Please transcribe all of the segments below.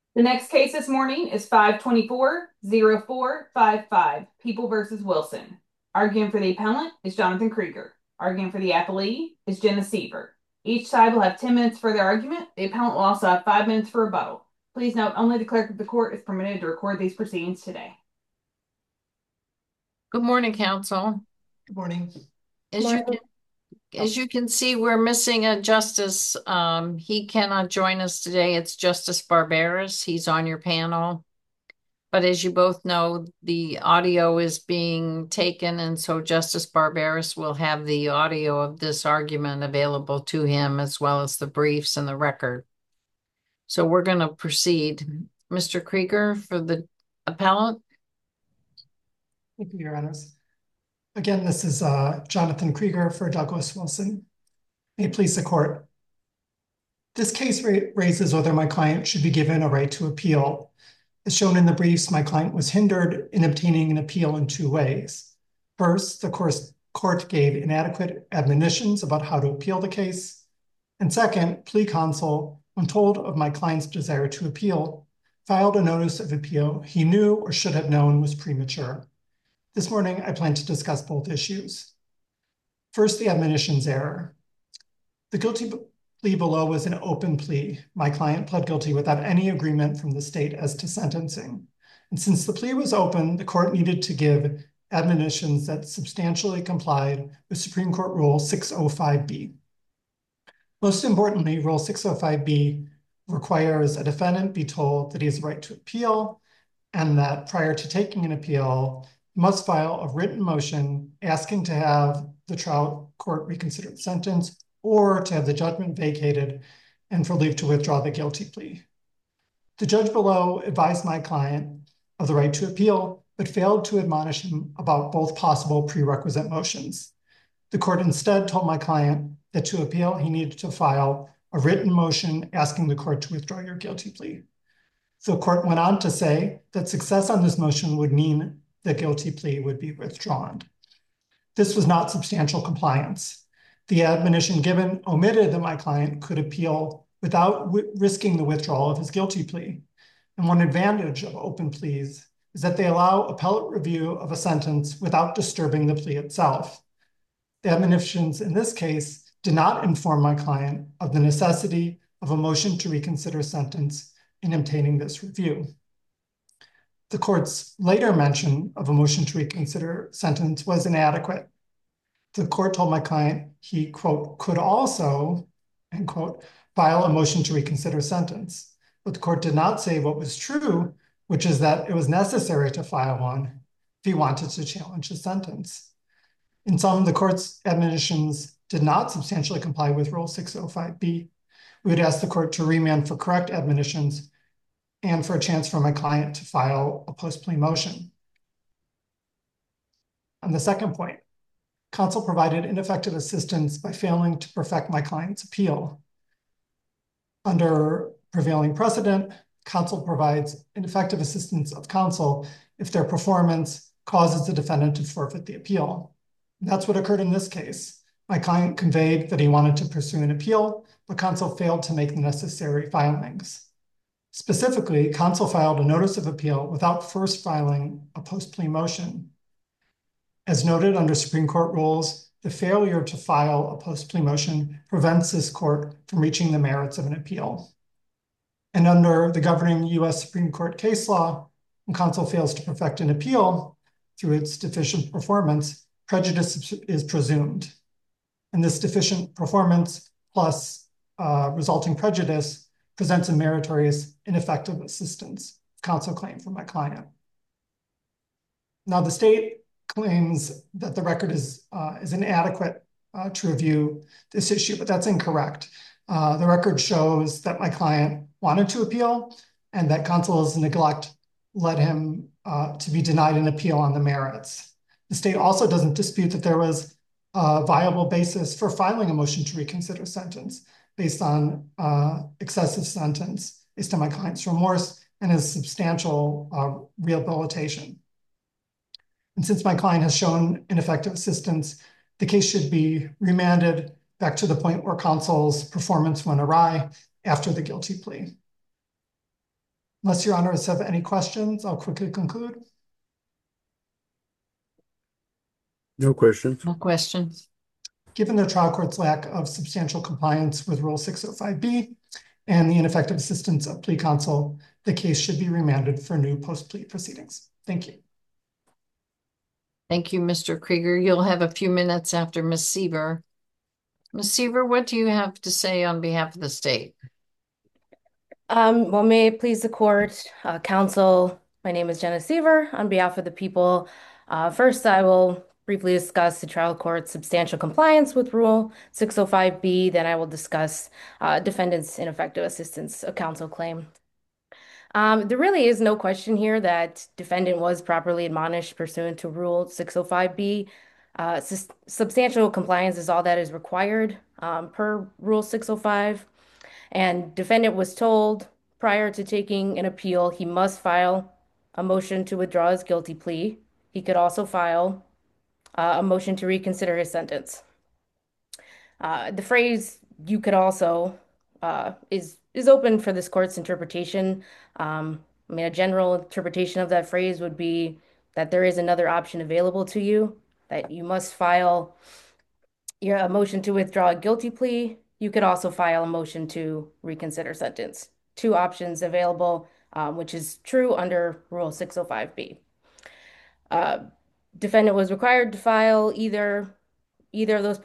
The next case this morning is 524-0455, People versus Wilson. Arguing for the appellant is Jonathan Krieger. Arguing for the appellee is Jenna Seaver. Each side will have 10 minutes for their argument. The appellant will also have 5 minutes for rebuttal. Please note only the clerk of the court is permitted to record these proceedings today. Good morning, counsel. Good morning. As you can, as you can see, we're missing a justice. He cannot join us today. It's Justice Barberis. He's on your panel. But as you both know, the audio is being taken, and so Justice Barberis will have the audio of this argument available to him, as well as the briefs and the record. So we're going to proceed. Mr. Krieger for the appellant. Thank you, Your Honors. Again, this is Jonathan Krieger for Douglas Wilson. May it please the court. This case raises whether my client should be given a right to appeal. As shown in the briefs, my client was hindered in obtaining an appeal in two ways. First, the court gave inadequate admonitions about how to appeal the case. And second, plea counsel, when told of my client's desire to appeal, filed a notice of appeal he knew or should have known was premature. This morning, I plan to discuss both issues. First, the admonitions error. The guilty plea below was an open plea. My client pled guilty without any agreement from the state as to sentencing. And since the plea was open, the court needed to give admonitions that substantially complied with Supreme Court Rule 605B. Most importantly, Rule 605B requires a defendant be told that he has a right to appeal and that prior to taking an appeal, must file a written motion asking to have the trial court reconsider the sentence or to have the judgment vacated and for leave to withdraw the guilty plea. The judge below advised my client of the right to appeal, but failed to admonish him about both possible prerequisite motions. The court instead told my client that to appeal, he needed to file a written motion asking the court to withdraw your guilty plea. The court went on to say that success on this motion would mean the guilty plea would be withdrawn. This was not substantial compliance. The admonition given omitted that my client could appeal without risking the withdrawal of his guilty plea. And one advantage of open pleas is that they allow appellate review of a sentence without disturbing the plea itself. The admonitions in this case did not inform my client of the necessity of a motion to reconsider sentence in obtaining this review. The court's later mention of a motion to reconsider sentence was inadequate. The court told my client he, quote, could also, end quote, file a motion to reconsider sentence. But the court did not say what was true, which is that it was necessary to file one if he wanted to challenge the sentence. In sum, the court's admonitions did not substantially comply with Rule 605B. We would ask the court to remand for correct admonitions and for a chance for my client to file a post-plea motion. On the second point, counsel provided ineffective assistance by failing to perfect my client's appeal. Under prevailing precedent, counsel provides ineffective assistance of counsel if their performance causes the defendant to forfeit the appeal. And that's what occurred in this case. My client conveyed that he wanted to pursue an appeal, but counsel failed to make the necessary filings. Specifically, counsel filed a notice of appeal without first filing a post-plea motion. As noted under Supreme Court rules, the failure to file a post-plea motion prevents this court from reaching the merits of an appeal. And under the governing U.S. Supreme Court case law, when counsel fails to perfect an appeal through its deficient performance, prejudice is presumed. And this deficient performance plus resulting prejudice presents a meritorious ineffective assistance counsel claim for my client. Now, the state claims that the record is inadequate to review this issue, but that's incorrect. The record shows that my client wanted to appeal and that counsel's neglect led him to be denied an appeal on the merits. The state also doesn't dispute that there was a viable basis for filing a motion to reconsider sentence based on excessive sentence based on my client's remorse and his substantial rehabilitation. And since my client has shown ineffective assistance, the case should be remanded back to the point where counsel's performance went awry after the guilty plea. Unless your honors have any questions, I'll quickly conclude. No questions. No questions. Given the trial court's lack of substantial compliance with Rule 605B and the ineffective assistance of plea counsel, the case should be remanded for new post-plea proceedings. Thank you. Thank you, Mr. Krieger. You'll have a few minutes after Ms. Seaver. Ms. Seaver, what do you have to say on behalf of the state? Well, may it please the court, counsel, my name is Jenna Seaver on behalf of the people. First, I will briefly discuss the trial court's substantial compliance with Rule 605B. Then I will discuss defendant's ineffective assistance of counsel claim. There really is no question here that defendant was properly admonished pursuant to Rule 605B. Substantial compliance is all that is required per Rule 605. And defendant was told prior to taking an appeal, he must file a motion to withdraw his guilty plea. He could also file a motion to reconsider his sentence. The phrase "you could also" is open for this court's interpretation. I mean, a general interpretation of that phrase would be that there is another option available to you, that you must file a motion to withdraw a guilty plea. You could also file a motion to reconsider sentence. Two options available, which is true under Rule 605B. Defendant was required to file either of those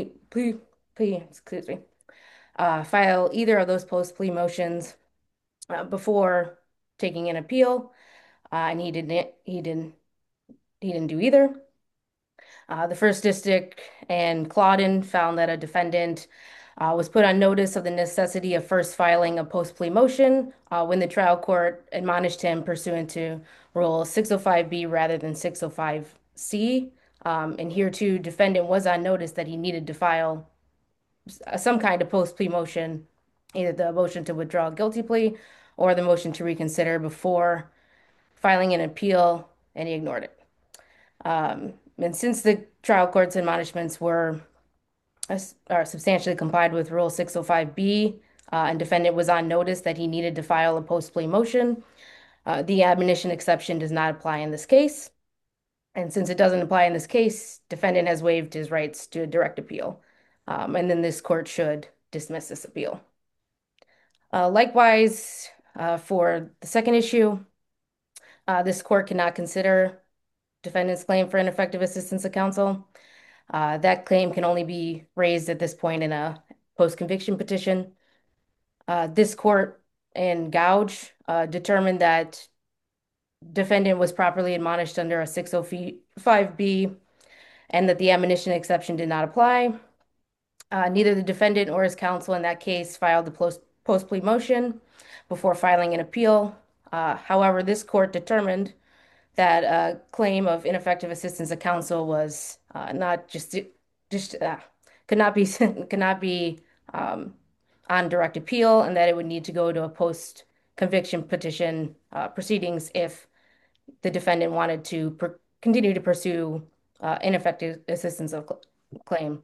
file either of those post plea motions before taking an appeal, and he didn't do either. The First District and Claudin found that a defendant was put on notice of the necessity of first filing a post-plea motion when the trial court admonished him pursuant to Rule 605B rather than 605C. And here too, defendant was on notice that he needed to file some kind of post-plea motion, either the motion to withdraw a guilty plea or the motion to reconsider before filing an appeal, and he ignored it. And since the trial court's admonishments are substantially complied with Rule 605B, and defendant was on notice that he needed to file a post-plea motion, the admonition exception does not apply in this case. And since it doesn't apply in this case, defendant has waived his rights to a direct appeal. And then this court should dismiss this appeal. Likewise, for the second issue, this court cannot consider defendant's claim for ineffective assistance of counsel. That claim can only be raised at this point in a post-conviction petition. This court in Gouge determined that defendant was properly admonished under a 605B and that the admonition exception did not apply. Neither the defendant or his counsel in that case filed the post-plea motion before filing an appeal. However, this court determined that a claim of ineffective assistance of counsel was not could not be on direct appeal, and that it would need to go to a post-conviction petition proceedings if the defendant wanted to continue to pursue ineffective assistance of claim.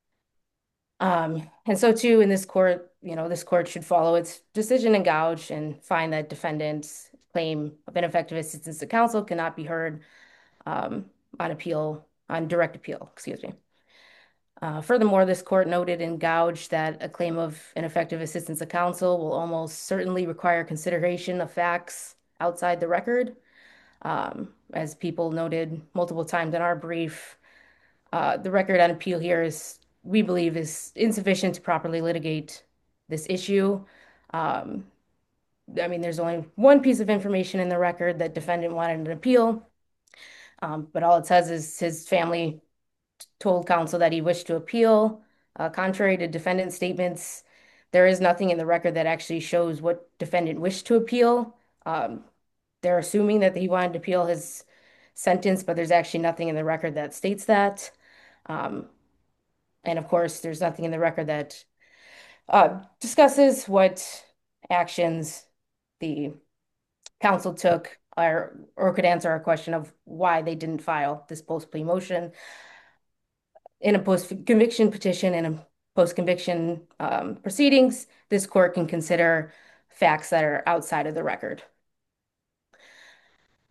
And so too in this court, this court should follow its decision in Gouge and find that defendant's claim of ineffective assistance of counsel cannot be heard on direct appeal, excuse me. Furthermore, this court noted in Gouge that a claim of ineffective assistance of counsel will almost certainly require consideration of facts outside the record. As people noted multiple times in our brief, the record on appeal here we believe is insufficient to properly litigate this issue. I mean, there's only one piece of information in the record that defendant wanted an appeal, but all it says is his family told counsel that he wished to appeal. Contrary to defendant's statements, there is nothing in the record that actually shows what defendant wished to appeal. They're assuming that he wanted to appeal his sentence, but there's actually nothing in the record that states that. And of course, there's nothing in the record that discusses what actions the counsel took or could answer our question of why they didn't file this post-plea motion. In a post-conviction petition and a post-conviction proceedings, this court can consider facts that are outside of the record.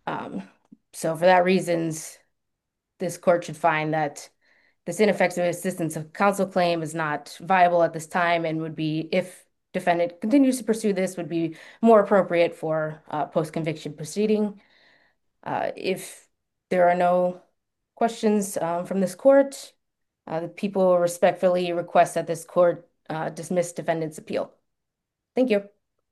Um, so for that reasons, this court should find that this ineffective assistance of counsel claim is not viable at this time and would be, if defendant continues to pursue this, would be more appropriate for post-conviction proceeding. If there are no questions from this court, the people respectfully request that this court dismiss defendant's appeal. Thank you.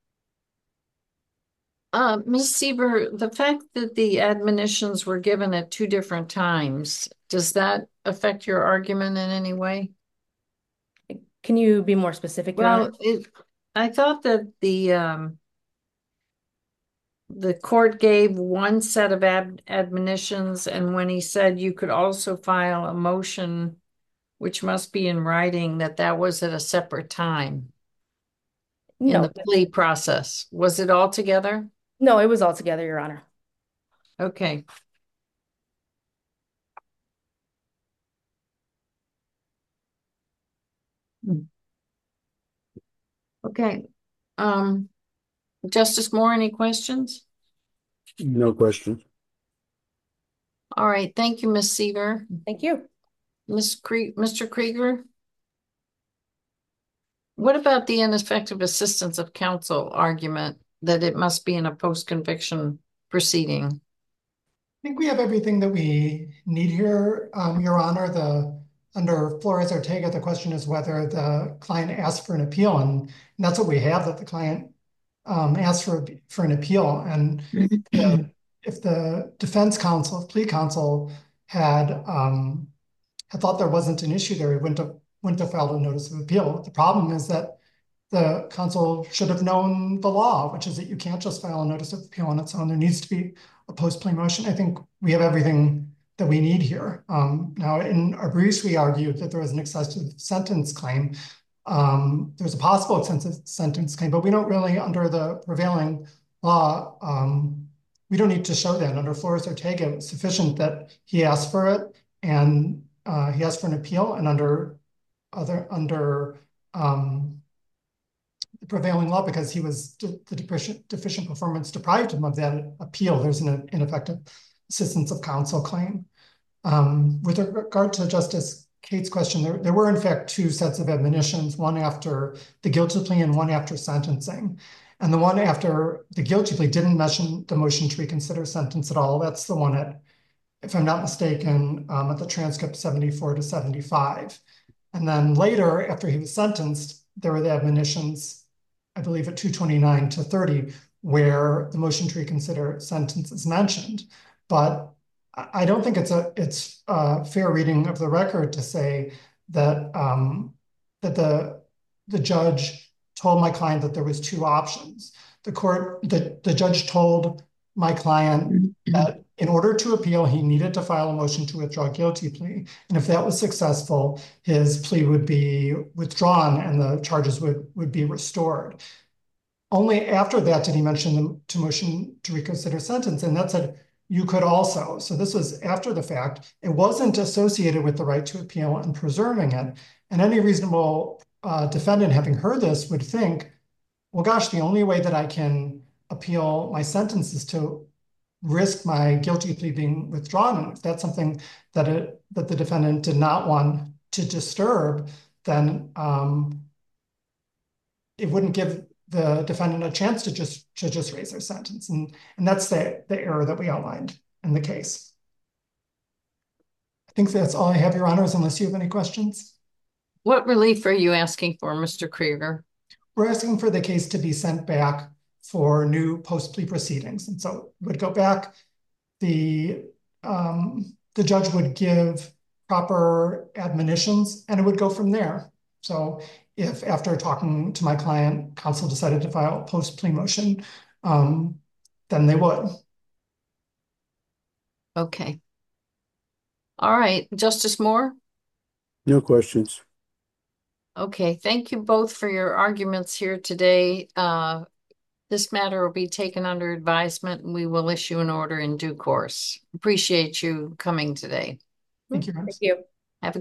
Ms. Sieber, the fact that the admonitions were given at 2 different times, does that affect your argument in any way? Can you be more specific, Your Honor? Well, I thought that the court gave one set of admonitions, and when he said you could also file a motion, which must be in writing, that was at a separate time in No, the plea process. Was it all together? no, it was all together, Your Honor. Okay. Okay. Justice Moore, any questions? No questions. All right. Thank you, Ms. Siever. Thank you. Mr. Krieger? What about the ineffective assistance of counsel argument that it must be in a post-conviction proceeding? I think we have everything that we need here, Your Honor. Under Flores-Ortega, the question is whether the client asked for an appeal, and that's what we have, that the client asked for an appeal. And if the defense counsel, plea counsel, had thought there wasn't an issue there, he wouldn't have filed a notice of appeal. The problem is that the counsel should have known the law, which is that you can't just file a notice of appeal on its own. There needs to be a post-plea motion. I think we have everything that we need here. Now, in our briefs, we argued that there was an excessive sentence claim. There's a possible excessive sentence claim, but we don't really, under the prevailing law, we don't need to show that. Under Flores-Ortega, it was sufficient that he asked for it, and he asked for an appeal, and under the prevailing law, because he was the deficient performance deprived him of that appeal, there's an ineffective assistance of counsel claim. With regard to Justice Cates' question, there were in fact 2 sets of admonitions, one after the guilty plea and one after sentencing. And the one after the guilty plea didn't mention the motion to reconsider sentence at all. That's the one at, if I'm not mistaken, at the transcript 74 to 75. And then later, after he was sentenced, there were the admonitions, I believe at 229 to 30, where the motion to reconsider sentence is mentioned. But I don't think it's a fair reading of the record to say that the judge told my client that there was 2 options. The judge told my client that in order to appeal, he needed to file a motion to withdraw guilty plea. And if that was successful, his plea would be withdrawn and the charges would be restored. Only after that did he mention the motion to reconsider sentence, and that said, you could also. So this was after the fact. It wasn't associated with the right to appeal and preserving it. And any reasonable defendant having heard this would think, well, gosh, the only way that I can appeal my sentence is to risk my guilty plea being withdrawn. And if that's something that the defendant did not want to disturb, then it wouldn't give the defendant a chance to just raise their sentence. And that's the error that we outlined in the case. I think that's all I have, Your Honors, unless you have any questions. What relief are you asking for, Mr. Krieger? We're asking for the case to be sent back for new post-plea proceedings. And so it would go back, the judge would give proper admonitions and it would go from there. So if after talking to my client, counsel decided to file a post-plea motion, then they would. Okay. All right, Justice Moore? No questions. Okay, thank you both for your arguments here today. This matter will be taken under advisement and we will issue an order in due course. Appreciate you coming today. Thank you. Thank you.